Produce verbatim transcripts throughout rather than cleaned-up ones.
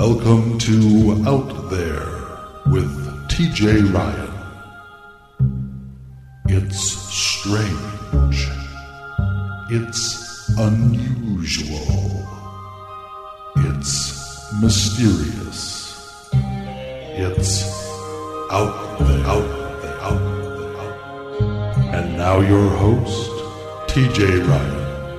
Welcome to Out There with T J Ryan. It's strange. It's unusual. It's mysterious. It's out there, out there, out there, out there. And now your host, T J Ryan.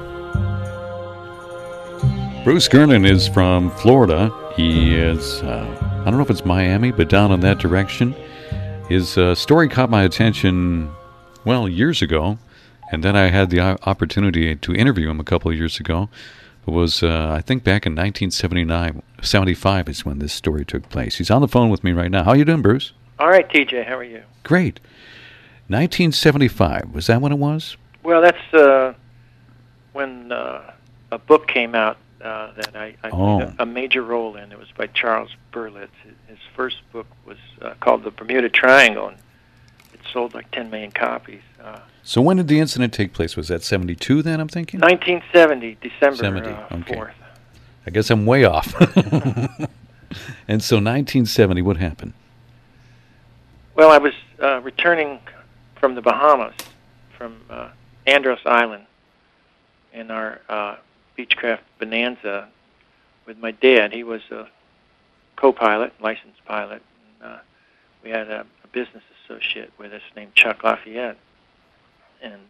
Bruce Gernon is from Florida. He is, uh, I don't know if it's Miami, but down in that direction. His uh, story caught my attention, well, years ago, and then I had the opportunity to interview him a couple of years ago. It was, uh, I think, back in nineteen seventy-nine, seventy-five is when this story took place. He's on the phone with me right now. How you doing, Bruce? All right, T J, how are you? Great. nineteen seventy-five, was that when it was? Well, that's uh, when uh, a book came out uh, that I, I oh. played a, a major role in. It was by Charles Berlitz. His first book was uh, called The Bermuda Triangle, and it sold like ten million copies. Uh, so when did the incident take place? Was that seventy-two then, I'm thinking? nineteen seventy, December seventy, uh, okay. fourth. I guess I'm way off. And so nineteen seventy, what happened? Well, I was uh, returning from the Bahamas, from uh, Andros Island, in our uh, Beechcraft Bonanza with my dad. He was a co-pilot, licensed pilot. And, uh, we had a, a business associate with us named Chuck Lafayette. And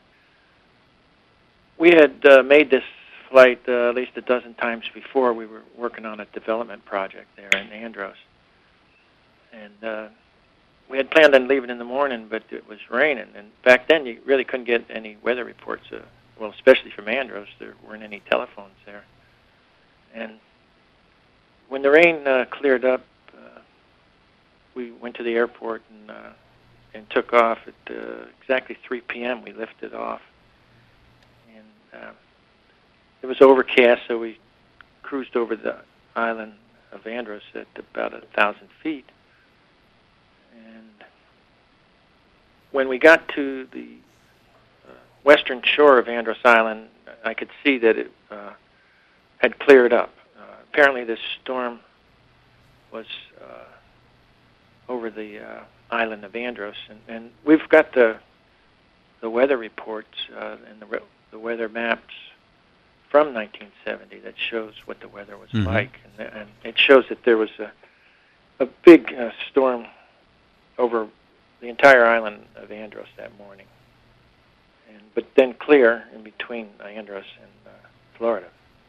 we had uh, made this flight uh, at least a dozen times before. We were working on a development project there in Andros. And uh, we had planned on leaving in the morning, but it was raining. And back then, you really couldn't get any weather reports. Uh, well, especially from Andros, there weren't any telephones there. And when the rain uh, cleared up, uh, we went to the airport and uh, and took off at uh, exactly three p.m. We lifted off. And uh, it was overcast, so we cruised over the island of Andros at about a thousand feet. And when we got to the uh, western shore of Andros Island, I could see that it uh, had cleared up. Uh, apparently this storm was uh, over the uh, island of Andros, and, and we've got the the weather reports uh, and the, the weather maps from nineteen seventy that shows what the weather was mm-hmm. like, and, and it shows that there was a a big uh, storm over the entire island of Andros that morning, and but then clear in between Andros and uh, Florida.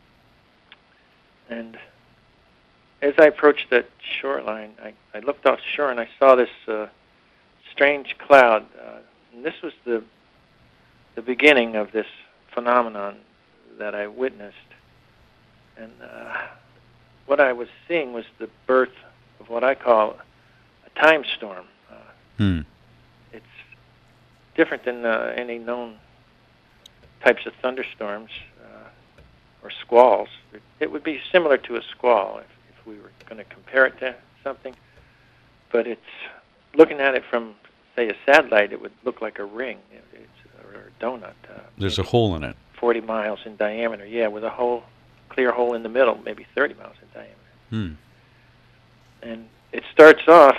And as I approached that shoreline, I, I looked offshore and I saw this uh, strange cloud. Uh, and this was the the beginning of this phenomenon that I witnessed. And uh, what I was seeing was the birth of what I call a time storm. Uh, hmm. It's different than uh, any known types of thunderstorms uh, or squalls. It, it would be similar to a squall if, if we were going to compare it to something. But it's looking at it from, say, a satellite, it would look like a ring it, it's, or a donut. Uh, There's a hole in it. forty miles in diameter, yeah, with a hole, clear hole in the middle, maybe thirty miles in diameter. Hmm. And it starts off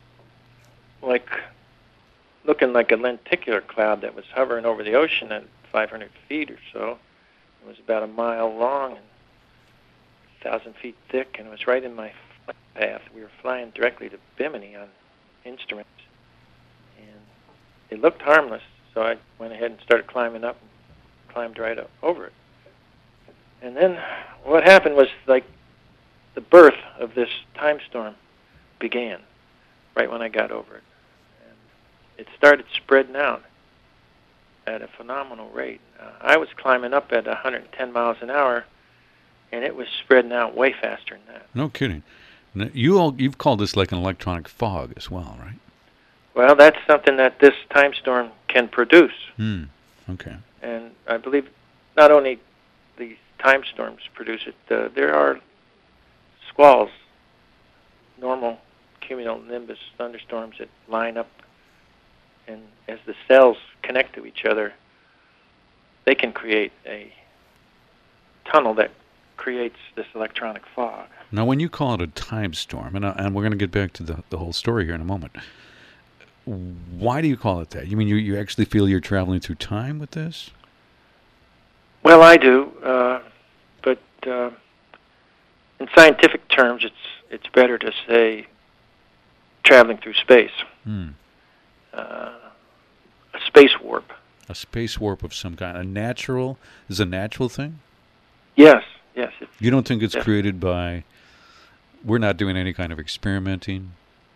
like looking like a lenticular cloud that was hovering over the ocean at five hundred feet or so. It was about a mile long and one thousand feet thick, and it was right in my flight path. We were flying directly to Bimini on instruments, and it looked harmless, so I went ahead and started climbing up and climbed right up over it. And then what happened was like the birth of this time storm began right when I got over it. And it started spreading out at a phenomenal rate. Uh, I was climbing up at one hundred ten miles an hour, and it was spreading out way faster than that. No kidding. You all, you've called this like an electronic fog as well, right? Well, that's something that this time storm can produce. Hmm. Okay. And I believe not only these time storms produce it, uh, there are squalls, normal cumulonimbus thunderstorms that line up, and as the cells connect to each other, they can create a tunnel that creates this electronic fog. Now, when you call it a time storm, and, uh, and we're going to get back to the, the whole story here in a moment, why do you call it that? You mean you, you actually feel you're traveling through time with this? Well, I do, uh, but uh, in scientific terms, it's it's better to say traveling through space. Hmm. Uh, a space warp. A space warp of some kind. A natural, is a natural thing? Yes, yes. It's, you don't think it's yes. created by, we're not doing any kind of experimenting?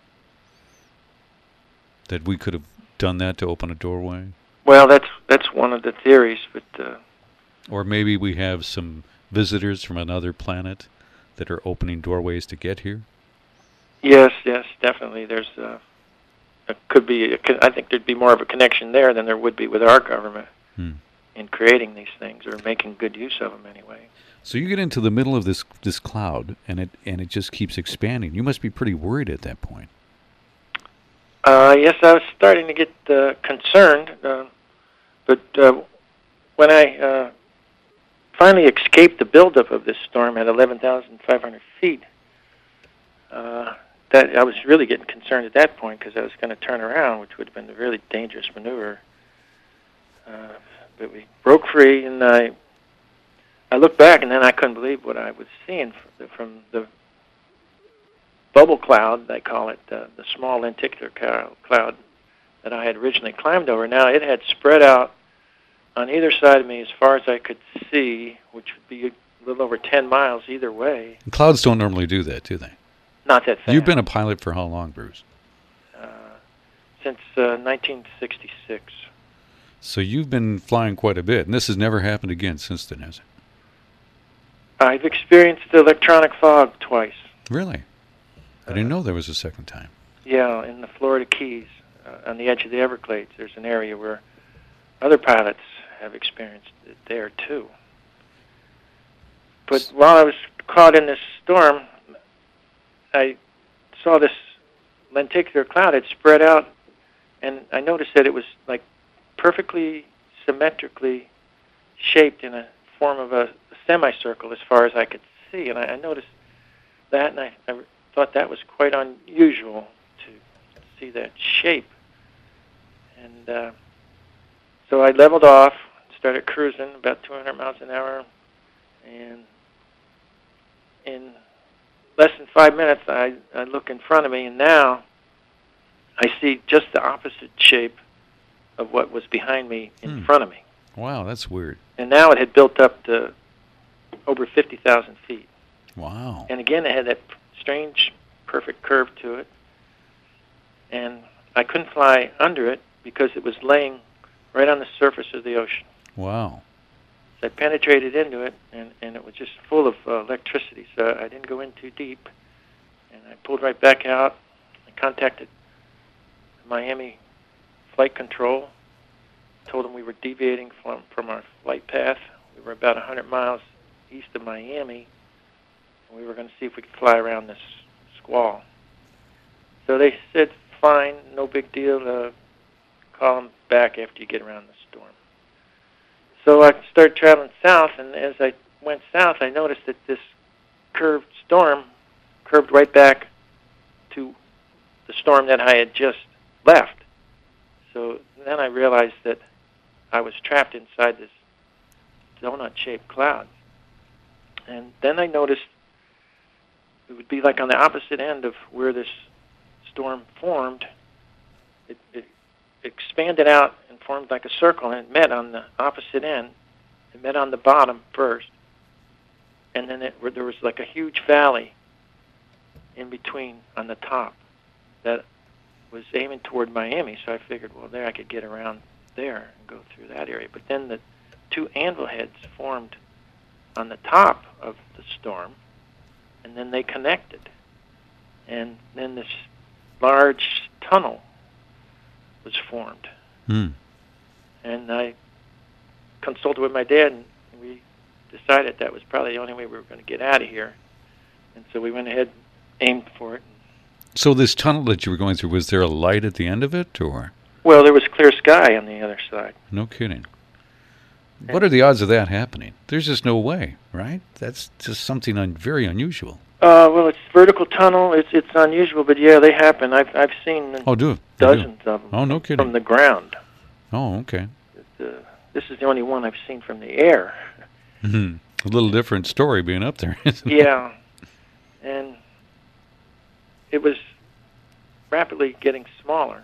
That we could have done that to open a doorway? Well, that's that's one of the theories, but... Uh, or maybe we have some visitors from another planet that are opening doorways to get here? Yes, yes, definitely. There's, uh, a, could be, a, I think there'd be more of a connection there than there would be with our government hmm. in creating these things, or making good use of them anyway. So you get into the middle of this this cloud, and it and it just keeps expanding. You must be pretty worried at that point. Uh, yes, I was starting to get uh, concerned, uh, but uh, when I uh, finally escaped the buildup of this storm at eleven thousand five hundred feet, uh, that I was really getting concerned at that point because I was going to turn around, which would have been a really dangerous maneuver. Uh, but we broke free, and I I looked back, and then I couldn't believe what I was seeing from the, from the bubble cloud, they call it, uh, the small lenticular cloud that I had originally climbed over. Now it had spread out on either side of me as far as I could see, which would be a little over ten miles either way. And clouds don't normally do that, do they? Not that fast. You've been a pilot for how long, Bruce? Uh, since uh, nineteen sixty-six. So you've been flying quite a bit, and this has never happened again since then, has it? I've experienced electronic fog twice. Really? I didn't know there was a second time. Yeah, in the Florida Keys, uh, on the edge of the Everglades, there's an area where other pilots have experienced it there, too. But while I was caught in this storm, I saw this lenticular cloud had spread out, and I noticed that it was like perfectly symmetrically shaped in a form of a semicircle as far as I could see. And I, I noticed that, and I, I thought that was quite unusual to see that shape. And uh, so I leveled off, started cruising about two hundred miles an hour, and in less than five minutes I, I look in front of me, and now I see just the opposite shape of what was behind me in hmm. front of me. Wow, that's weird. And now it had built up to over fifty thousand feet. Wow. And again, it had that strange, perfect curve to it. And I couldn't fly under it because it was laying right on the surface of the ocean. Wow. So I penetrated into it, and, and it was just full of uh, electricity, so I didn't go in too deep. And I pulled right back out. I contacted Miami Flight Control, told them we were deviating from, from our flight path. We were about one hundred miles east of Miami, and we were going to see if we could fly around this squall. So they said, fine, no big deal, uh, call them back after you get around the storm. So I started traveling south, and as I went south, I noticed that this curved storm curved right back to the storm that I had just left. So then I realized that I was trapped inside this donut-shaped cloud. And then I noticed it would be like on the opposite end of where this storm formed. It, it expanded out and formed like a circle, and it met on the opposite end. It met on the bottom first, and then it, there was like a huge valley in between on the top that was aiming toward Miami. So I figured, well, there I could get around there and go through that area. But then the two anvil heads formed on the top of the storm, and then they connected. And then this large tunnel was formed. Hmm. And I consulted with my dad, and we decided that was probably the only way we were going to get out of here. And so we went ahead and aimed for it. So this tunnel that you were going through, was there a light at the end of it, or? Well, there was clear sky on the other side. No kidding. What are the odds of that happening? There's just no way, right? That's just something un- very unusual. Uh, well, it's vertical tunnel. It's it's unusual, but yeah, they happen. I've I've seen Oh, do dozens do. of them. Oh, no from kidding. the ground. Oh, okay. Uh, this is the only one I've seen from the air. Mm-hmm. A little different story being up there, isn't it? Yeah, and it was rapidly getting smaller,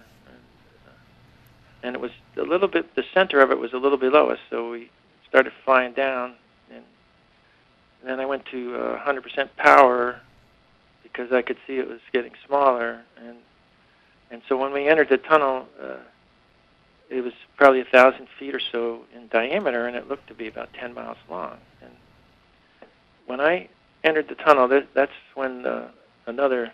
and it was a little bit. The center of it was a little below us, so we started flying down, and, and then I went to uh, one hundred percent power because I could see it was getting smaller, and and so when we entered the tunnel, uh, it was probably a thousand feet or so in diameter, and it looked to be about ten miles long. And when I entered the tunnel, that, that's when uh, another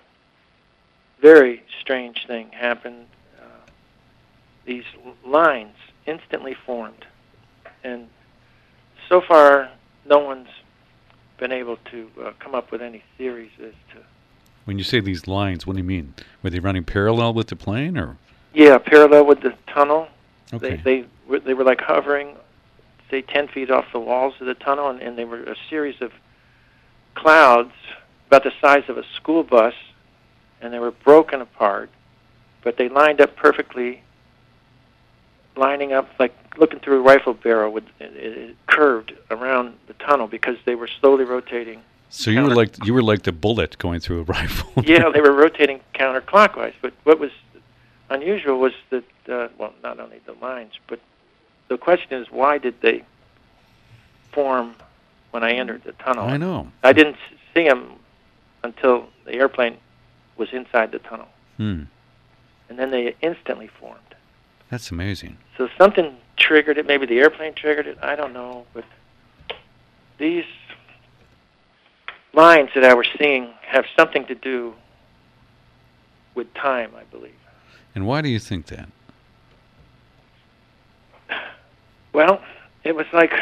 very strange thing happened. Uh, these lines instantly formed, and so far, no one's been able to uh, come up with any theories as to. When you say these lines, what do you mean? Were they running parallel with the plane, or? Yeah, parallel with the tunnel. Okay. They they were, they were like hovering, say, ten feet off the walls of the tunnel, and, and they were a series of clouds about the size of a school bus, and they were broken apart, but they lined up perfectly, lining up like looking through a rifle barrel. With it, it curved around the tunnel because they were slowly rotating. So you were like you were like the bullet going through a rifle. Yeah, they were rotating counterclockwise. But what was unusual was that, uh, well, not only the lines, but the question is, why did they form when I entered the tunnel? I know. I didn't see them until the airplane was inside the tunnel. Hmm. And then they instantly formed. That's amazing. So something triggered it. Maybe the airplane triggered it. I don't know. But these lines that I was seeing have something to do with time, I believe. And why do you think that? Well, it was like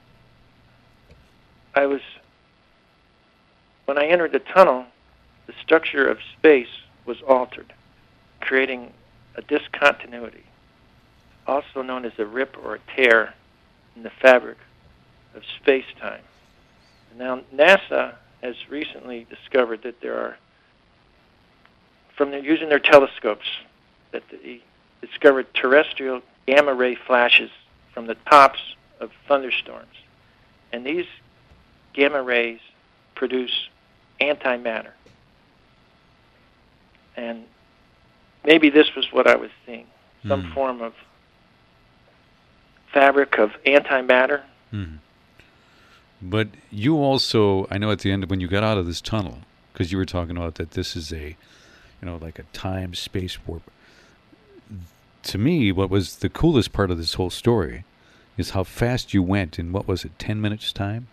I was, when I entered the tunnel, the structure of space was altered, creating a discontinuity, also known as a rip or a tear in the fabric of space-time. Now, NASA has recently discovered that there are, from their, using their telescopes, that they discovered terrestrial gamma ray flashes from the tops of thunderstorms. And these gamma rays produce antimatter. And maybe this was what I was seeing, some Mm. form of fabric of antimatter. Mm. But you also, I know at the end when you got out of this tunnel, because you were talking about that this is a, you know, like a time space warp. To me, what was the coolest part of this whole story is how fast you went in, what was it, ten minutes time?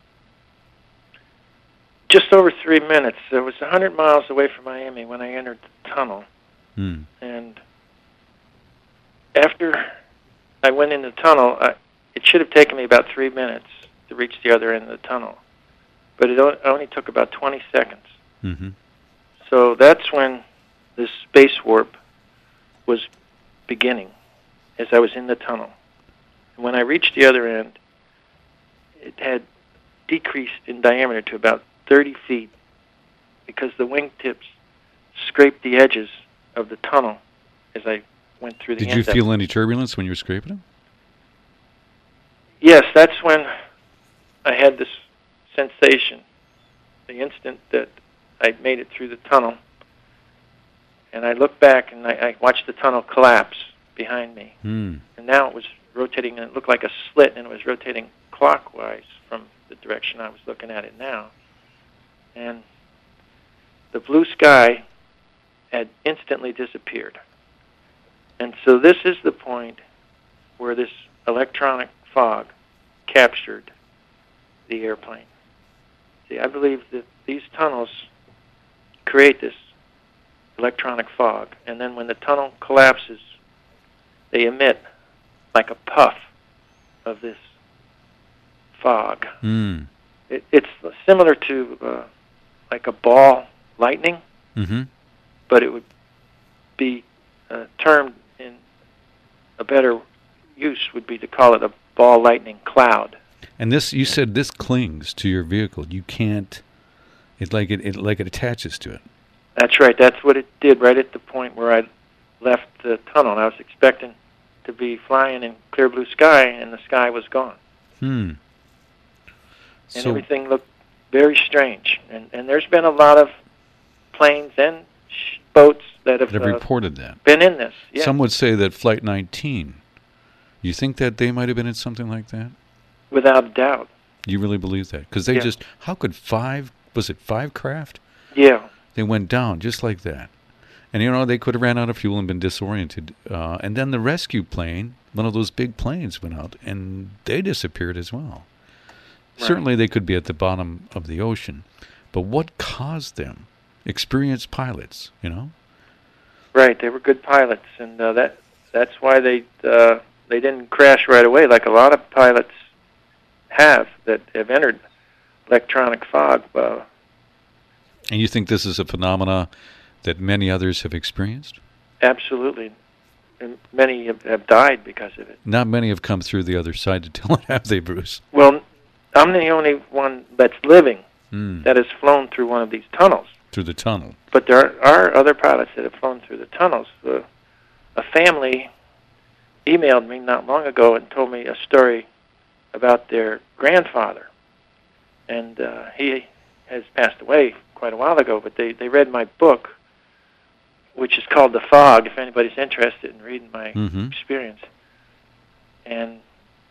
Just over three minutes. It was one hundred miles away from Miami when I entered the tunnel. Mm. And after I went in the tunnel, I, it should have taken me about three minutes to reach the other end of the tunnel. But it o- only took about twenty seconds. Mm-hmm. So that's when this space warp was beginning, as I was in the tunnel. And when I reached the other end, it had decreased in diameter to about thirty feet because the wingtips scraped the edges of the tunnel as I went through the Did you end of feel it. any turbulence when you were scraping them? Yes, that's when I had this sensation, the instant that I made it through the tunnel. And I looked back and I, I watched the tunnel collapse behind me. Mm. And now it was rotating, and it looked like a slit, and it was rotating clockwise from the direction I was looking at it now. And the blue sky had instantly disappeared. And so this is the point where this electronic fog captured the airplane. See, I believe that these tunnels create this electronic fog, and then when the tunnel collapses, they emit like a puff of this fog. Mm. It, it's similar to uh, like a ball lightning, Mm-hmm. but it would be uh, termed in a better use would be to call it a ball lightning cloud. And this, you said this clings to your vehicle. You can't, it like it, it like it attaches to it. That's right. That's what it did right at the point where I left the tunnel. I was expecting to be flying in clear blue sky, and the sky was gone. Hmm. And So, everything looked very strange. And, and there's been a lot of planes and sh- boats that have they've uh, reported that. been in this. Yeah. Some would say that Flight nineteen, you think that they might have been in something like that? Without a doubt. You really believe that? Because they Yeah. just, how could five, was it five craft? Yeah. They went down just like that. And, you know, they could have ran out of fuel and been disoriented. Uh, and then the rescue plane, one of those big planes, went out, and they disappeared as well. Right. Certainly they could be at the bottom of the ocean. But what caused them? Experienced pilots, you know? Right. They were good pilots, and uh, that that's why they uh, they didn't crash right away like a lot of pilots have that have entered electronic fog. Uh, And you think this is a phenomena that many others have experienced? absolutely. And many have, have died because of it. Not many have come through the other side to tell it, have they, Bruce? Well, I'm the only one that's living Mm. that has flown through one of these tunnels. Through the tunnel. But there are other pilots that have flown through the tunnels. Uh, a family emailed me not long ago and told me a story about their grandfather. And uh, he has passed away quite a while ago, but they, they read my book, which is called The Fog, if anybody's interested in reading my Mm-hmm. experience. And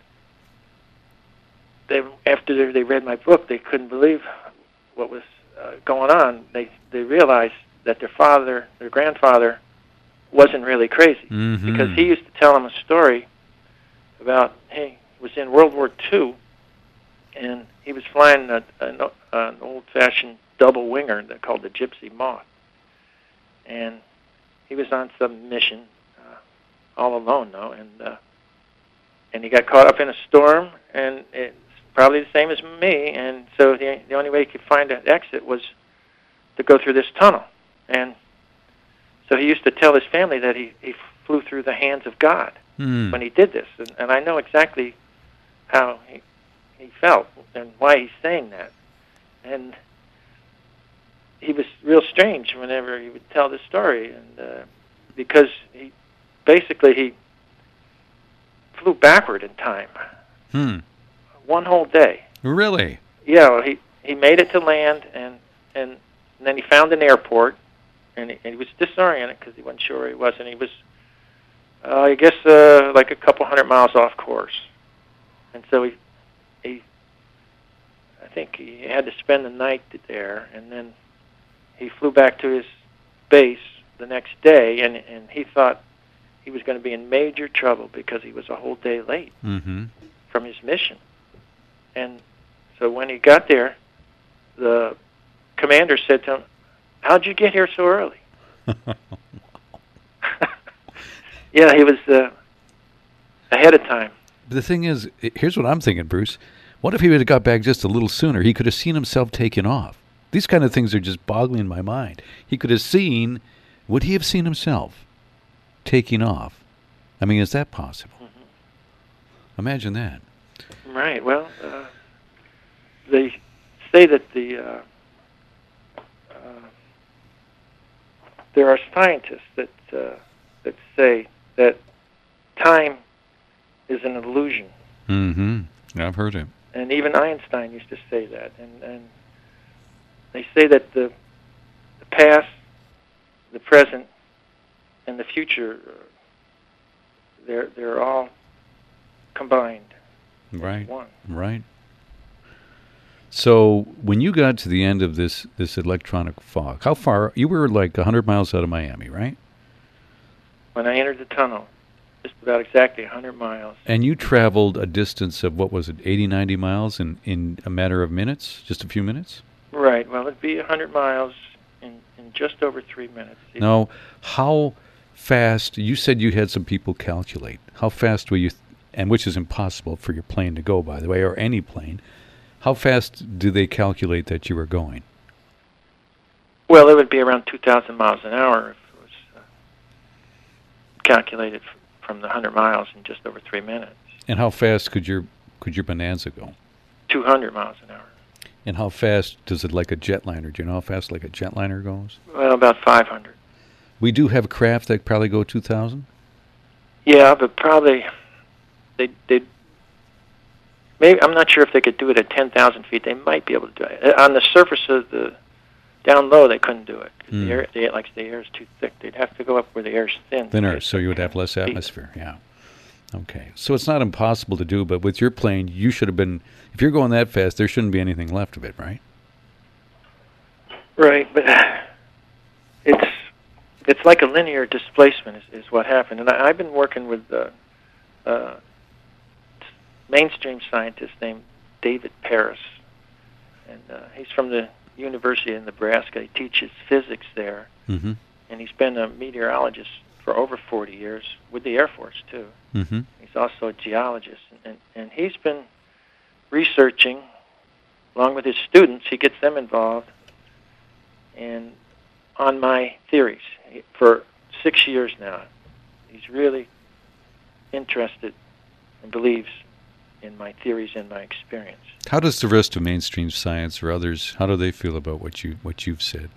they, after they read my book, they couldn't believe what was uh, going on. They they realized that their father, their grandfather, wasn't really crazy, Mm-hmm. because he used to tell them a story about he was in World War Two, and he was flying a, an, an old-fashioned double winger that called the Gypsy Moth, and he was on some mission, uh, all alone though, and uh, and he got caught up in a storm, and it's probably the same as me, and so the the only way he could find an exit was to go through this tunnel, and so he used to tell his family that he, he flew through the hands of God Mm. when he did this, and, and I know exactly how he he felt and why he's saying that, and he was real strange whenever he would tell this story, and uh, because he basically he flew backward in time, Hmm. one whole day. Really? Yeah, well, he he made it to land, and and, and then he found an airport, and he, and he was disoriented because he wasn't sure where he was, and he was, uh, I guess, uh, like a couple hundred miles off course, and so he he, I think he had to spend the night there, and then he flew back to his base the next day, and and he thought he was going to be in major trouble because he was a whole day late Mm-hmm. from his mission. And so when he got there, the commander said to him, "How'd you get here so early?" Yeah, he was uh, ahead of time. The thing is, i- here's what I'm thinking, Bruce. What if he would have got back just a little sooner? He could have seen himself taken off. These kind of things are just boggling my mind. He could have seen, would he have seen himself taking off? I mean, is that possible? Mm-hmm. Imagine that. Right. Well, uh, they say that the uh, uh, there are scientists that uh, that say that time is an illusion, Mm-hmm. I've heard it. and even Einstein used to say that. And, and they say that the the past, the present, and the future, uh, they're they're all combined. Right. One. Right. So when you got to the end of this, this electronic fog, how far? You were like one hundred miles out of Miami, right? When I entered the tunnel, just about exactly one hundred miles. And you traveled a distance of, what was it, eighty, ninety miles in, in a matter of minutes? Just a few minutes? Right. Well, it'd be one hundred miles in, in just over three minutes. Now, how fast, you said you had some people calculate. How fast were you, th- and which is impossible for your plane to go, by the way, or any plane. How fast do they calculate that you were going? Well, it would be around two thousand miles an hour if it was uh, calculated f- from the one hundred miles in just over three minutes. And how fast could your could your Bonanza go? two hundred miles an hour. And how fast does it like a jetliner? Do you know how fast like a jetliner goes? Well, about five hundred. We do have craft that probably go two thousand? Yeah, but probably they they maybe I'm not sure if they could do it at ten thousand feet. They might be able to do it on the surface of the down low. They couldn't do it. Mm. The air, they, like the air is too thick. They'd have to go up where the air's thin. Thinner, so you would have less atmosphere. Yeah. Okay, so it's not impossible to do, but with your plane, you should have been. If you're going that fast, there shouldn't be anything left of it, right? Right, but it's it's like a linear displacement is, is what happened. And I, I've been working with a uh, uh, mainstream scientist named David Paris, and uh, he's from the University of Nebraska. He teaches physics there, mm-hmm. and he's been a meteorologist for over forty years with the Air Force, too. Mm-hmm. He's also a geologist, and, and he's been researching, along with his students, he gets them involved, and on my theories for six years now. He's really interested and believes in my theories and my experience. How does the rest of mainstream science or others, how do they feel about what, you, what you've said?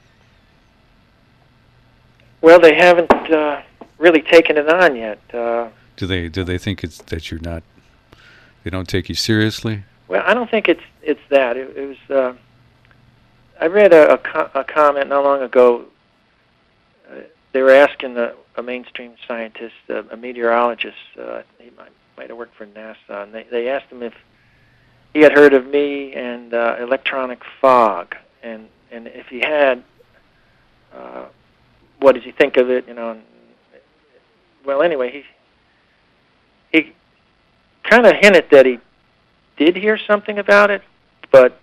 Well, they haven't uh, really taken it on yet. Uh, do they do they think it's that you're not, they don't take you seriously? Well, I don't think it's it's that. It, it was. Uh, I read a, a, co- a comment not long ago. Uh, they were asking a, a mainstream scientist, uh, a meteorologist. Uh, he might, might have worked for NASA, and they they asked him if he had heard of me and uh, electronic fog, and and if he had. Uh, what does he think of it? You know. And, well, anyway, he he kind of hinted that he did hear something about it, but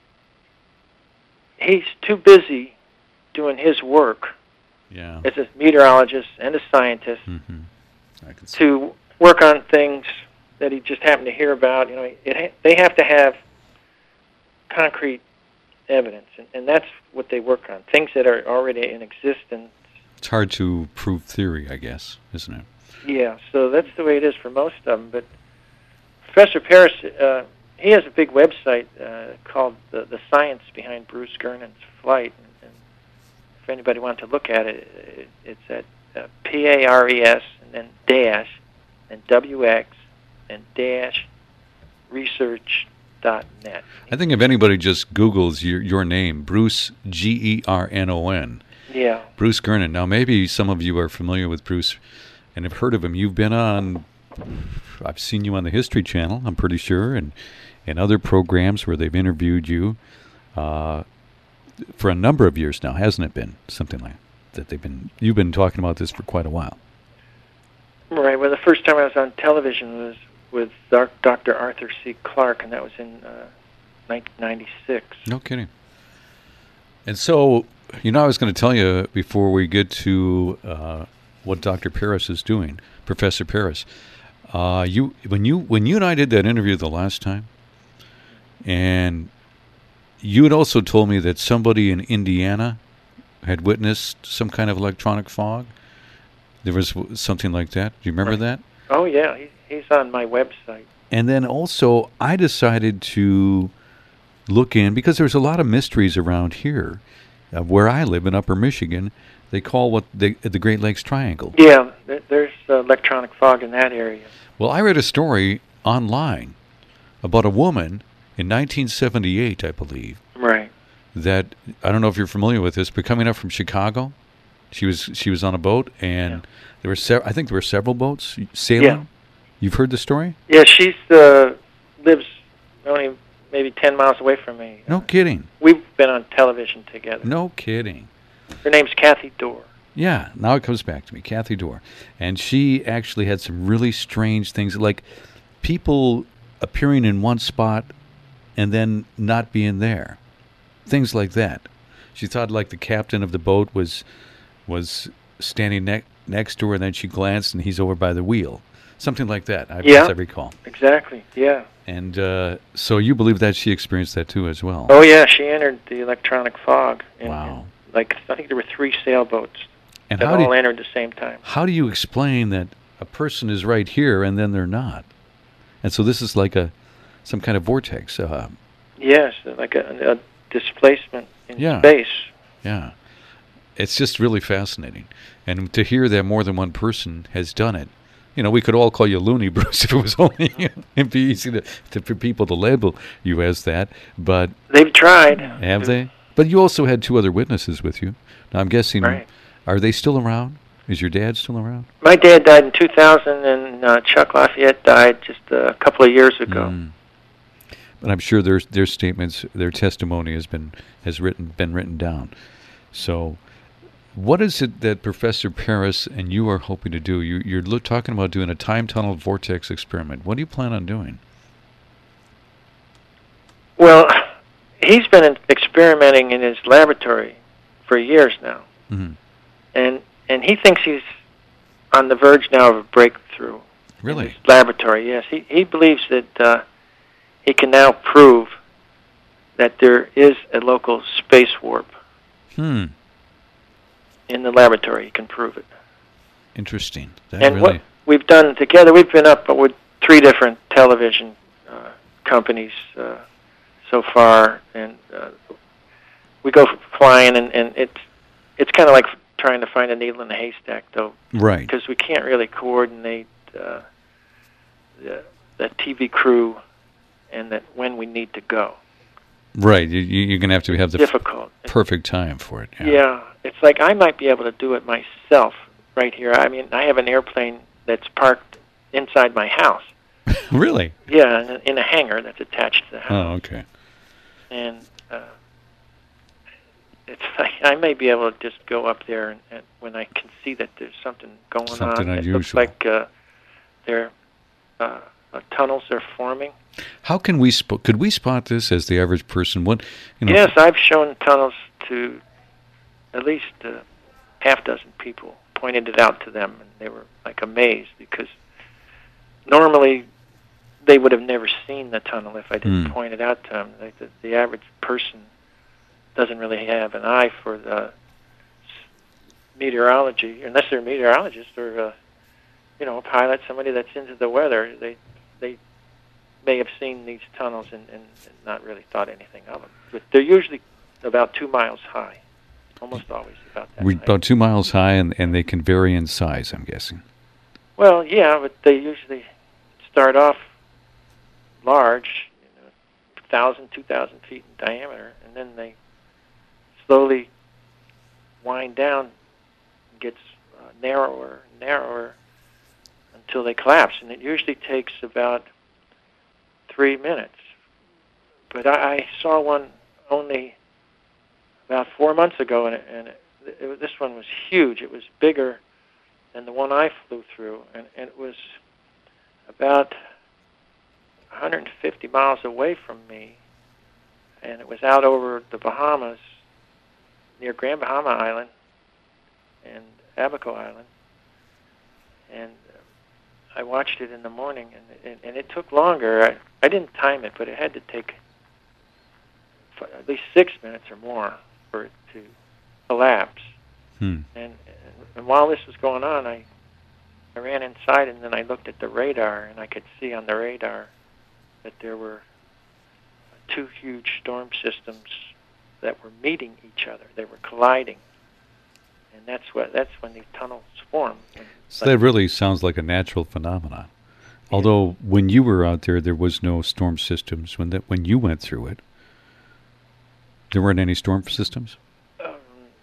he's too busy doing his work yeah. as a meteorologist and a scientist mm-hmm. I can see. to work on things that he just happened to hear about. You know, it ha- they have to have concrete evidence, and, and that's what they work on, things that are already in existence. It's hard to prove theory, I guess, isn't it? Yeah, so that's the way it is for most of them. But Professor Paris, uh, he has a big website uh, called the, the Science Behind Bruce Gernon's Flight. And, and if anybody wants to look at it, it it's at uh, P A R E S and then dash and W X and dash research dot net. I think if anybody just Googles your, your name, Bruce, G E R N O N, Yeah. Bruce Gernon. Now, maybe some of you are familiar with Bruce and have heard of him. You've been on, I've seen you on the History Channel, I'm pretty sure, and, and other programs where they've interviewed you uh, for a number of years now, hasn't it been? Something like that. They've been. You've been talking about this for quite a while. Right. Well, the first time I was on television was with Doctor Arthur C. Clarke, and that was in uh, nineteen ninety-six. No kidding. And so, you know, I was going to tell you before we get to uh, what Doctor Paris is doing, Professor Paris. Uh, you when you when you and I did that interview the last time, and you had also told me that somebody in Indiana had witnessed some kind of electronic fog. There was something like that. Do you remember Right. that? Oh yeah, he, he's on my website. And then also, I decided to look in, because there's a lot of mysteries around here. Uh, where I live in Upper Michigan, they call what they, the Great Lakes Triangle. Yeah, there, there's uh, electronic fog in that area. Well, I read a story online about a woman in nineteen seventy-eight, I believe, Right. that, I don't know if you're familiar with this, but coming up from Chicago, she was she was on a boat, and Yeah. there were sev- I think there were several boats sailing. Yeah. You've heard the story? Yeah, she's uh, lives only maybe ten miles away from me. No kidding. We've been on television together. No kidding. Her name's Kathy Dorr. Yeah, now it comes back to me, Kathy Dorr. And she actually had some really strange things, like people appearing in one spot and then not being there. Things like that. She thought like the captain of the boat was was standing ne- next to her, and then she glanced and he's over by the wheel. Something like that, I, Yeah. as I recall. Exactly, yeah. And uh, so you believe that she experienced that too as well. Oh yeah, she entered the electronic fog. And, Wow. and, like, I think there were three sailboats And that how do all you, entered at the same time. how do you explain that a person is right here and then they're not? And so this is like a some kind of vortex. Uh, Yes, like a, a displacement in Yeah. space. yeah. It's just really fascinating. And to hear that more than one person has done it, you know, we could all call you Looney, Bruce, if it was only you. It'd be easy to, to, for people to label you as that. But They've tried. have they? But you also had two other witnesses with you. Now, I'm guessing, Right. are they still around? Is your dad still around? My dad died in two thousand, and uh, Chuck Lafayette died just a couple of years ago. Mm. But I'm sure their their statements, their testimony has been has written been written down. So, what is it that Professor Paris and you are hoping to do? You, you're lo- talking about doing a time tunnel vortex experiment. What do you plan on doing? Well, he's been experimenting in his laboratory for years now, Mm-hmm. and and he thinks he's on the verge now of a breakthrough. Really? In his laboratory, yes. He he believes that uh, he can now prove that there is a local space warp Hmm. in the laboratory. He can prove it. Interesting. That And really. what we've done together, we've been up with three different television uh, companies uh, so far, and uh, we go flying, and, and it's it's kind of like trying to find a needle in a haystack, though, Right. because we can't really coordinate uh, the, the T V crew and that when we need to go. Right. You, you, you're going to have to have the f- Difficult. perfect time for it. Yeah. Yeah, it's like I might be able to do it myself right here. I mean, I have an airplane that's parked inside my house. Really? Yeah, in a, in a hangar that's attached to the house. Oh, okay. And uh, it's like I may be able to just go up there, and, and when I can see that there's something going Something on, it looks unusual. like uh, there uh, uh, tunnels are forming. How can we sp- could we spot this as the average person? What you know? Yes, I've shown tunnels to at least a half dozen people, pointed it out to them, and they were like amazed because normally they would have never seen the tunnel if I didn't Mm. point it out to them. Like the, the average person doesn't really have an eye for the s- meteorology, unless they're a meteorologist or uh, you know a pilot, somebody that's into the weather. They they may have seen these tunnels and, and, and not really thought anything of them. But they're usually about two miles high, almost always about that We, high. about two miles high, and, and they can vary in size, I'm guessing. Well, yeah, but they usually start off large, you know, one thousand, two thousand feet in diameter, and then they slowly wind down, and gets uh, narrower and narrower until they collapse. And it usually takes about three minutes. But I, I saw one only about four months ago, and, it, and it, it, this one was huge. It was bigger than the one I flew through, and, and it was about one hundred fifty miles away from me, and it was out over the Bahamas, near Grand Bahama Island and Abaco Island, and I watched it in the morning, and, and, and it took longer. I, I didn't time it, but it had to take f- at least six minutes or more for it to collapse. Hmm. And, and and while this was going on, I I ran inside, and then I looked at the radar, and I could see on the radar that there were two huge storm systems that were meeting each other. They were colliding, and that's what that's when these tunnels form. When, So that really sounds like a natural phenomenon. Although when you were out there, there was no storm systems. When that when you went through it, there weren't any storm systems. um,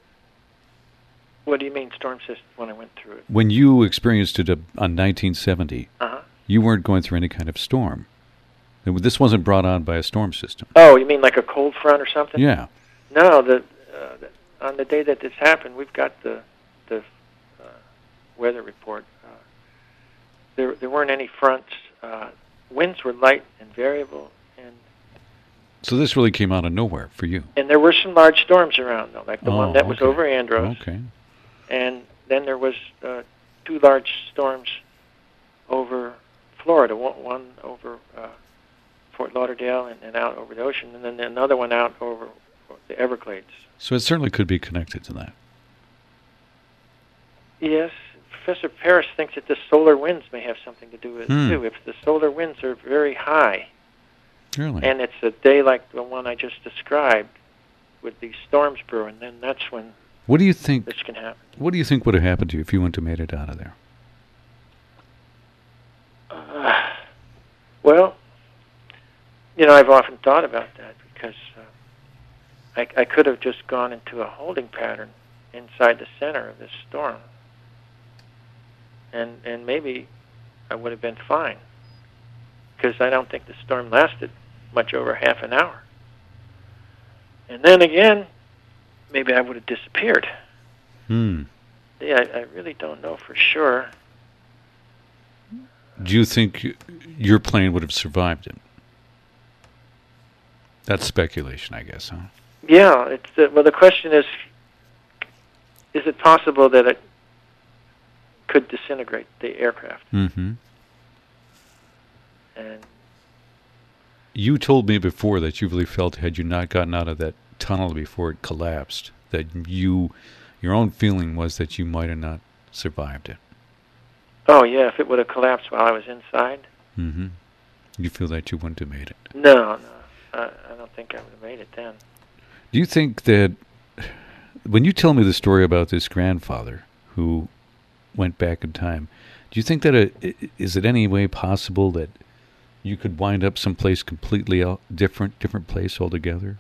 what do you mean storm system? When I went through it, When you experienced it uh, on nineteen seventy, uh-huh. you weren't going through any kind of storm. It- This wasn't brought on by a storm system. Oh, you mean like a cold front or something? Yeah. No, the, uh, the on the day that this happened, we've got the the uh, weather report. Uh, there there weren't any fronts. Uh, winds were light and variable, and So this really came out of nowhere for you. and there were some large storms around, though, like the Oh, one that was okay. over Andros, Okay. and then there was uh, two large storms over Florida. One, one over uh, Fort Lauderdale and, and out over the ocean, and then another one out over the Everglades. So it certainly could be connected to that. Yes, Professor Paris thinks that the solar winds may have something to do with Hmm. it, too. If the solar winds are very high, Really? and it's a day like the one I just described with these storms brewing, then that's when What do you think? this can happen. What do you think would have happened to you if you wouldn't have made it out of there? Uh, well, you know, I've often thought about that because uh, I, I could have just gone into a holding pattern inside the center of this storm, and and maybe I would have been fine because I don't think the storm lasted much over half an hour. And then again, maybe I would have disappeared. Hmm. Yeah, I, I really don't know for sure. Do you think y- your plane would have survived it? That's speculation, I guess, huh? Yeah, it's uh, well. The question is, is it possible that it could disintegrate the aircraft? Mm-hmm. And You told me before that you really felt, had you not gotten out of that tunnel before it collapsed, that you, your own feeling was that you might have not survived it. oh yeah, if it would have collapsed while I was inside, Mm-hmm. You feel that you wouldn't have made it. no, no, I, I don't think I would have made it then. Do you think that when you tell me the story about this grandfather who went back in time, do you think that it, is it any way possible that you could wind up someplace completely el- different, different place altogether?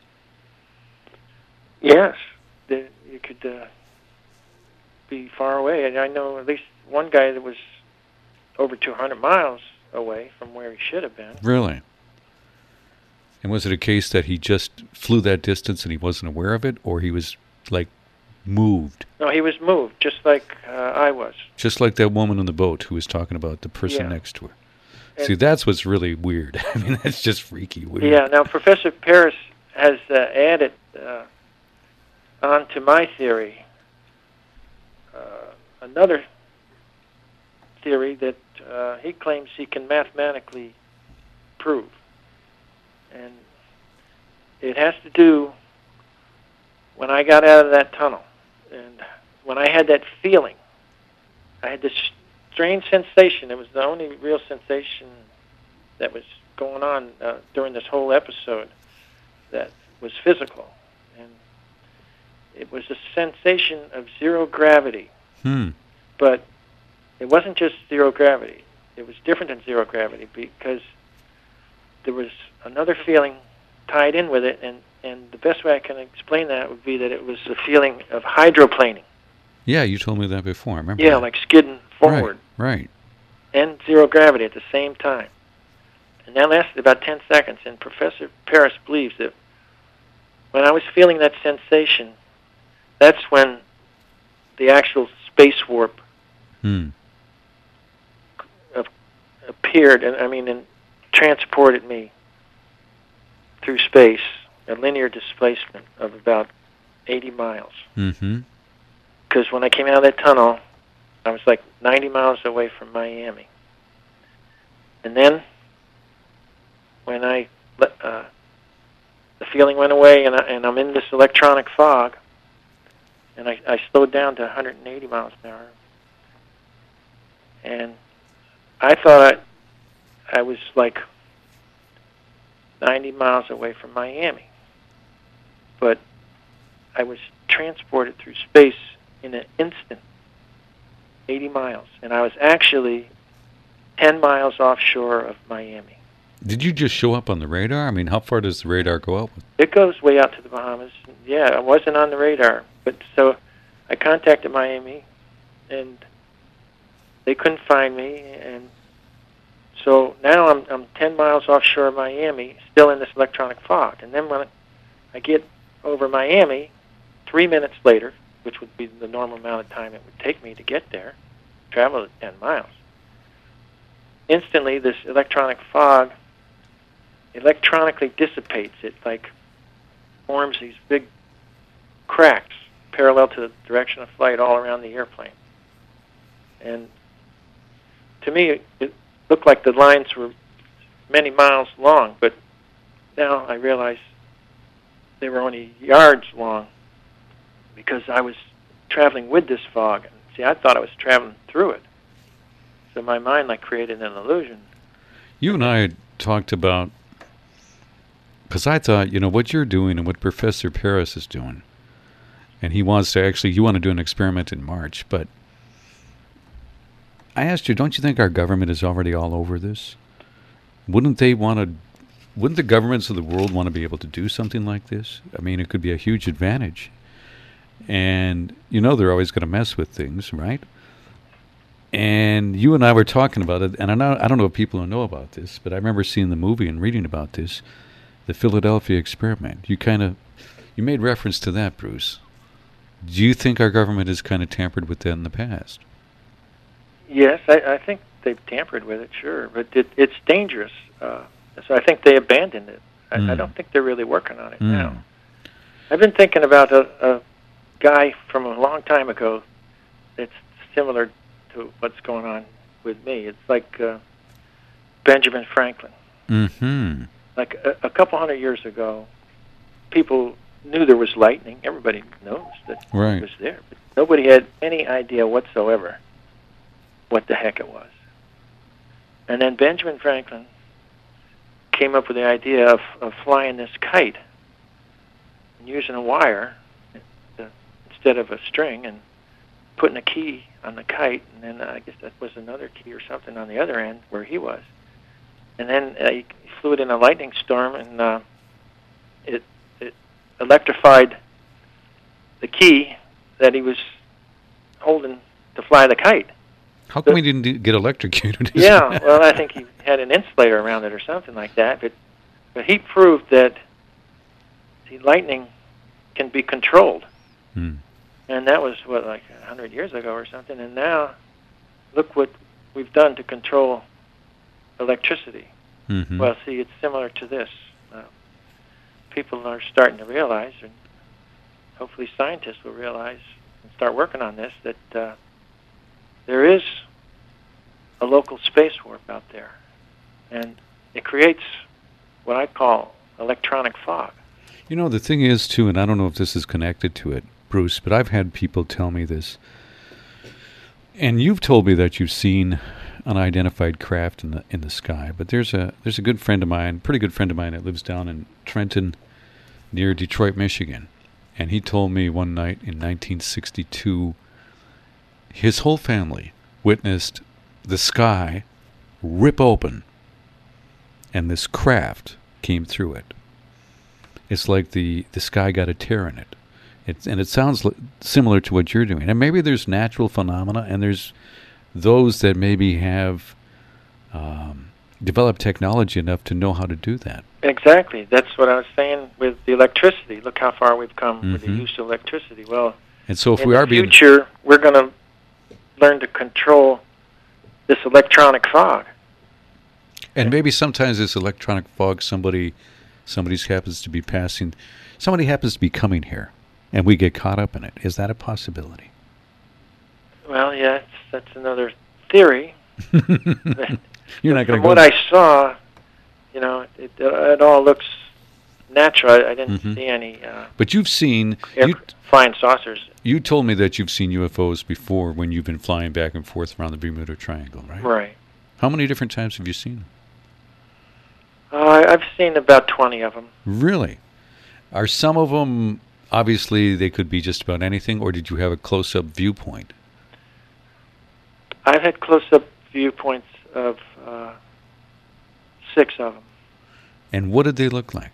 Yes, the, you could uh, be far away, and I know at least one guy that was over two hundred miles away from where he should have been. Really? And was it a case that he just flew that distance and he wasn't aware of it, or he was, like, moved? No, he was moved, just like uh, I was. Just like that woman on the boat who was talking about the person Yeah. next to her. And See, that's what's really weird. I mean, that's just freaky weird. yeah, now Professor Paris has uh, added uh, on to my theory uh, another theory that uh, he claims he can mathematically prove. And it has to do when I got out of that tunnel and when I had that feeling. I had this strange sensation. It was the only real sensation that was going on uh, during this whole episode that was physical. And it was a sensation of zero gravity. Hmm. But it wasn't just zero gravity. It was different than zero gravity because there was another feeling tied in with it, and, and the best way I can explain that would be that it was a feeling of hydroplaning. Yeah, you told me that before. I remember Yeah, that. like skidding forward. Right, right. And zero gravity at the same time. And that lasted about ten seconds, and Professor Paris believes that when I was feeling that sensation, that's when the actual space warp Hmm. appeared, and I mean, and transported me through space, a linear displacement of about eighty miles. Mm-hmm. Because when I came out of that tunnel, I was like ninety miles away from Miami. And then, when I, uh, the feeling went away, and, I, and I'm in this electronic fog, and I, I slowed down to one hundred eighty miles an hour. And I thought I, I was like ninety miles away from Miami. But I was transported through space in an instant, eighty miles. And I was actually ten miles offshore of Miami. Did you just show up on the radar? I mean, how far does the radar go out? It goes way out to the Bahamas. Yeah, I wasn't on the radar. But so I contacted Miami, and they couldn't find me. And so now I'm I'm ten miles offshore of Miami, still in this electronic fog. And then when I get over Miami, three minutes later, which would be the normal amount of time it would take me to get there, travel at ten miles, instantly this electronic fog electronically dissipates. It like forms these big cracks parallel to the direction of flight all around the airplane. And to me, it, it looked like the lines were many miles long, but now I realize they were only yards long because I was traveling with this fog. And see, I thought I was traveling through it. So my mind like created an illusion. You and I had talked about, because I thought, you know, what you're doing and what Professor Paris is doing, and he wants to actually, you want to do an experiment in March, but I asked you, don't you think our government is already all over this? Wouldn't they want to, wouldn't the governments of the world want to be able to do something like this? I mean, it could be a huge advantage. And you know they're always going to mess with things, right? And you and I were talking about it, and I, know, I don't know if people know about this, but I remember seeing the movie and reading about this, the Philadelphia experiment. You kind of, you made reference to that, Bruce. Do you think our government has kind of tampered with that in the past? Yes, I, I think they've tampered with it, sure, but it, it's dangerous. Uh, so I think they abandoned it. I, mm. I don't think they're really working on it mm. now. I've been thinking about a, a guy from a long time ago that's similar to what's going on with me. It's like uh, Benjamin Franklin. Mm-hmm. Like a, a couple hundred years ago, people knew there was lightning. Everybody knows that right. it was there, but nobody had any idea whatsoever what the heck it was. And then Benjamin Franklin came up with the idea of, of flying this kite and using a wire uh, instead of a string and putting a key on the kite, and then uh, I guess that was another key or something on the other end where he was. And then uh, he flew it in a lightning storm, and uh, it, it electrified the key that he was holding to fly the kite. How come so, he didn't do, get electrocuted? Yeah, well, I think he had an insulator around it or something like that. But but he proved that see, lightning can be controlled. Hmm. And that was, what, like a hundred years ago or something. And now, look what we've done to control electricity. Mm-hmm. Well, see, it's similar to this. Uh, people are starting to realize, and hopefully scientists will realize and start working on this, that uh, there is a local space warp out there. And it creates what I call electronic fog. You know, the thing is, too, and I don't know if this is connected to it, Bruce, but I've had people tell me this. And you've told me that you've seen unidentified craft in the in the sky. But there's a there's a good friend of mine, pretty good friend of mine that lives down in Trenton near Detroit, Michigan. And he told me one night in nineteen sixty-two, his whole family witnessed the sky rip open and this craft came through it. It's like the, the sky got a tear in it. It's, and it sounds li- similar to what you're doing. And maybe there's natural phenomena, and there's those that maybe have um, developed technology enough to know how to do that. Exactly. That's what I was saying with the electricity. Look how far we've come mm-hmm. with the use of electricity. Well, and so if in we the are being future, we're going to learn to control this electronic fog. And maybe sometimes this electronic fog, somebody, somebody happens to be passing, somebody happens to be coming here, and we get caught up in it. Is that a possibility? Well, yeah, that's, that's another theory. You're not going to go. From what I saw, you know, it, it all looks natural. I, I didn't mm-hmm. see any. Uh, but you've seen air, you, flying saucers. You told me that you've seen U F Os before when you've been flying back and forth around the Bermuda Triangle, right? Right. How many different times have you seen them? Uh, I've seen about twenty of them. Really? Are some of them, obviously, they could be just about anything, or did you have a close-up viewpoint? I've had close-up viewpoints of uh, six of them. And what did they look like?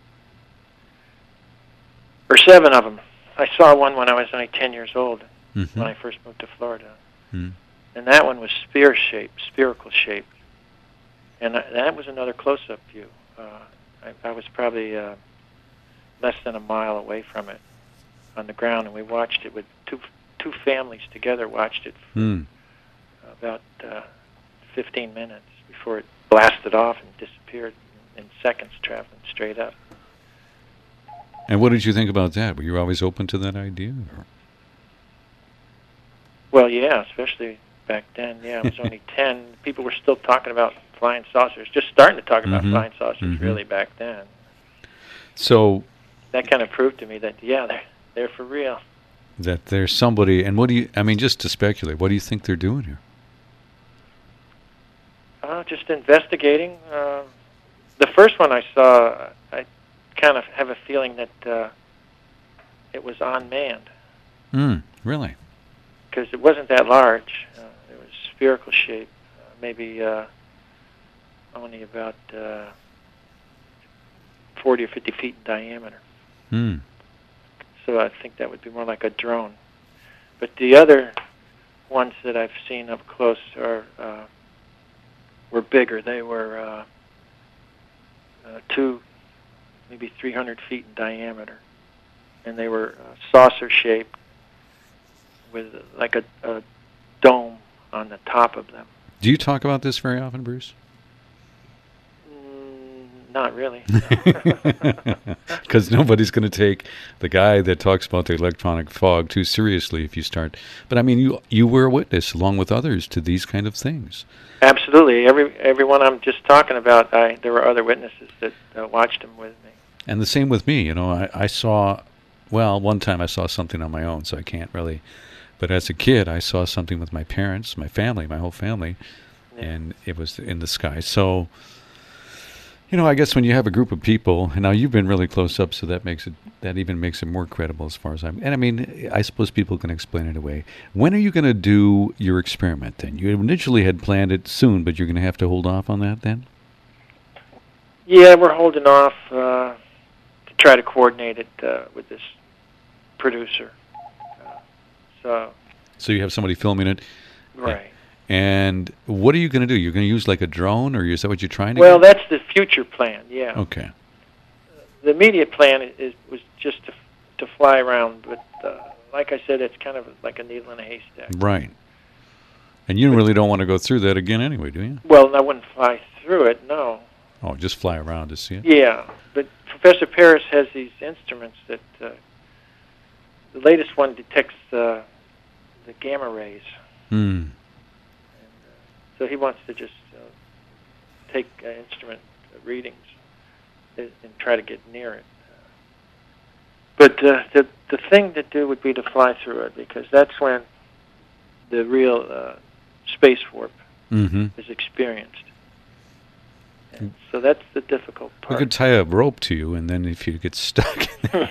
Or seven of them. I saw one when I was only ten years old, mm-hmm. when I first moved to Florida. Mm. And that one was spear-shaped, spherical shaped. And I, that was another close-up view. Uh, I, I was probably uh, less than a mile away from it on the ground, and we watched it with two two families together, watched it for mm. about uh, fifteen minutes before it blasted off and disappeared in seconds, traveling straight up. And what did you think about that? Were you always open to that idea? Or? Well, yeah, especially back then. Yeah, I was only ten. People were still talking about flying saucers, just starting to talk about mm-hmm. flying saucers mm-hmm. really back then. So that kind of proved to me that, yeah, they're, they're for real. that there's somebody, and what do you, I mean, just to speculate, what do you think they're doing here? Uh, just investigating. Uh, the first one I saw, I kind of have a feeling that uh, it was unmanned. Mm, really? Because it wasn't that large. Uh, it was spherical shape, uh, maybe uh, only about uh, forty or fifty feet in diameter. Mm. So I think that would be more like a drone. But the other ones that I've seen up close are uh, were bigger. They were uh, uh, two, maybe three hundred feet in diameter, and they were uh, saucer-shaped with like a, a dome on the top of them. Do you talk about this very often, Bruce? Mm, not really. Because nobody's going to take the guy that talks about the electronic fog too seriously if you start. But I mean, you you were a witness, along with others, to these kind of things. Absolutely. Every everyone I'm just talking about, I, there were other witnesses that uh, watched them with me. And the same with me. You know, I, I saw, well, one time I saw something on my own, so I can't really. But as a kid, I saw something with my parents, my family, my whole family, yeah. And it was in the sky. So, you know, I guess when you have a group of people, and now you've been really close up, so that makes it, that even makes it more credible as far as I'm, and I mean, I suppose people can explain it away. When are you going to do your experiment then? You initially had planned it soon, but you're going to have to hold off on that then? Yeah, we're holding off uh, to try to coordinate it uh, with this producer. Uh, so. So you have somebody filming it? Right. And what are you going to do? You're going to use like a drone, or is that what you're trying to Well, get? that's the future plan, yeah. Okay. The immediate plan is was just to to fly around, but uh, like I said, it's kind of like a needle in a haystack. Right. And you really don't want to go through that again anyway, do you? Well, I wouldn't fly through it, no. Oh, just fly around to see it? Yeah, but Professor Paris has these instruments that uh, the latest one detects uh, the gamma rays. Hmm. So he wants to just uh, take uh, instrument readings and, and try to get near it. Uh, but uh, the the thing to do would be to fly through it, because that's when the real uh, space warp mm-hmm. is experienced. And so that's the difficult part. We could tie a rope to you, and then if you get stuck in there.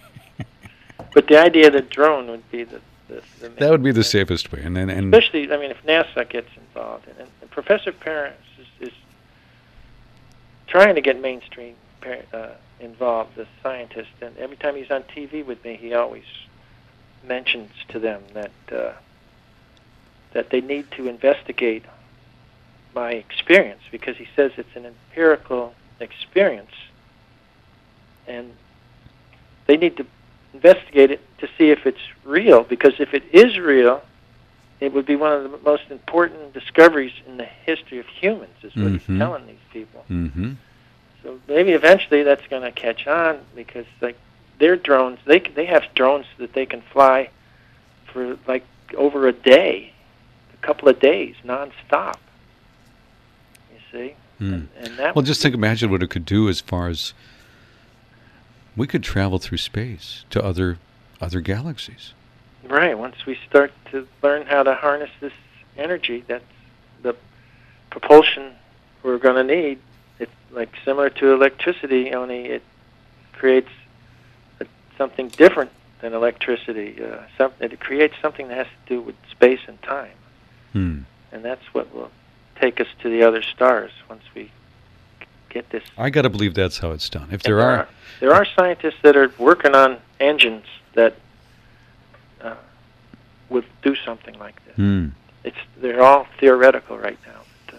But the idea of the drone would be the The, the that would be the safest way, and then and especially, I mean, if NASA gets involved, and, and Professor Paris is, is trying to get mainstream uh, involved, the scientist, and every time he's on T V with me, he always mentions to them that uh, that they need to investigate my experience, because he says it's an empirical experience, and they need to investigate it to see if it's real, because if it is real, it would be one of the most important discoveries in the history of humans, is what mm-hmm. he's telling these people. Mm-hmm. So maybe eventually that's going to catch on, because like their drones, they they have drones that they can fly for like over a day, a couple of days, nonstop. You see, mm. and, and that. Well, just think, imagine what it could do as far as. We could travel through space to other other galaxies. Right. Once we start to learn how to harness this energy, that's the propulsion we're going to need. It's like similar to electricity, only it creates a, something different than electricity. Uh, something it creates something that has to do with space and time, hmm. and that's what will take us to the other stars once we get this. I got to believe that's how it's done. If there, there are, are there are scientists that are working on engines that uh, would do something like this. Hmm. It's they're all theoretical right now. But, uh,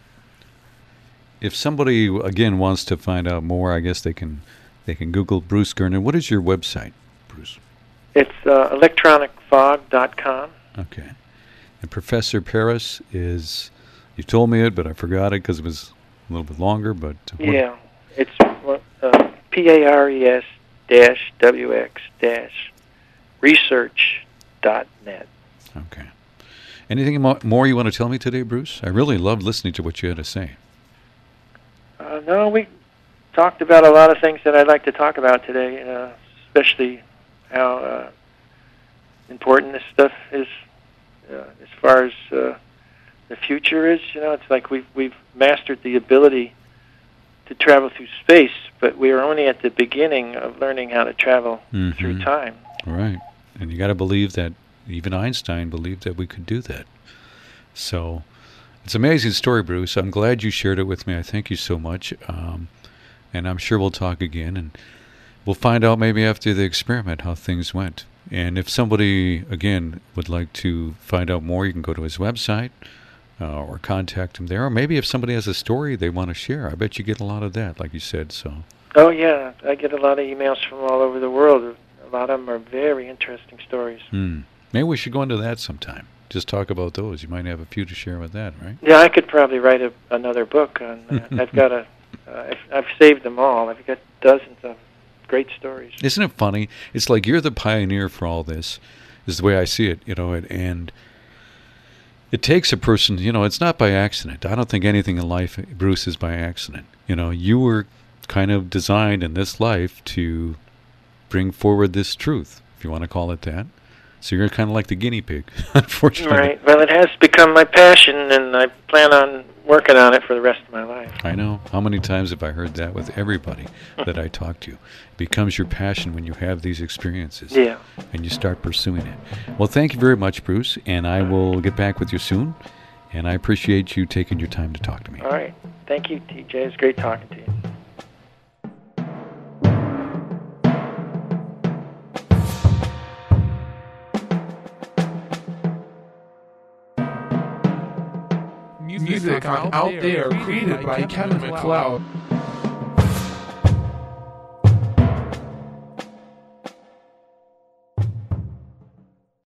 if somebody again wants to find out more, I guess they can they can Google Bruce Gernon. What is your website, Bruce? It's uh, electronic fog dot com. Okay. And Professor Paris is, you told me it, but I forgot it because it was a little bit longer. But what? Yeah, it's uh, P A R E S dash W X dash research dot net. Okay. Anything mo- more you want to tell me today, Bruce? I really loved listening to what you had to say. Uh, no, we talked about a lot of things that I'd like to talk about today, uh, especially how uh, important this stuff is, uh, as far as uh, the future is. You know, it's like we've we've mastered the ability to travel through space, but we are only at the beginning of learning how to travel mm-hmm. through time. Right, and you got to believe that even Einstein believed that we could do that. So it's an amazing story, Bruce. I'm glad you shared it with me. I thank you so much, um, and I'm sure we'll talk again, and we'll find out maybe after the experiment how things went. And if somebody, again, would like to find out more, you can go to his website uh, or contact him there. Or maybe if somebody has a story they want to share, I bet you get a lot of that, like you said. So. Oh, yeah. I get a lot of emails from all over the world. A lot of them are very interesting stories. Hmm. Maybe we should go into that sometime. Just talk about those. You might have a few to share with that, right? Yeah, I could probably write a, another book on that. I've got a, uh, I've, I've saved them all. I've got dozens of great stories. Isn't it funny? It's like you're the pioneer for all this, is the way I see it, you know, and, and it takes a person, you know, it's not by accident. I don't think anything in life, Bruce, is by accident. You know, you were kind of designed in this life to bring forward this truth, if you want to call it that. So you're kind of like the guinea pig, unfortunately. Right. Well, it has become my passion, and I plan on working on it for the rest of my life. I know. How many times have I heard that with everybody that I talk to? It becomes your passion when you have these experiences. Yeah. And you start pursuing it. Well, thank you very much, Bruce, and I will get back with you soon. And I appreciate you taking your time to talk to me. All right. Thank you, T J. It's great talking to you. Music on Out There created by Kevin MacLeod.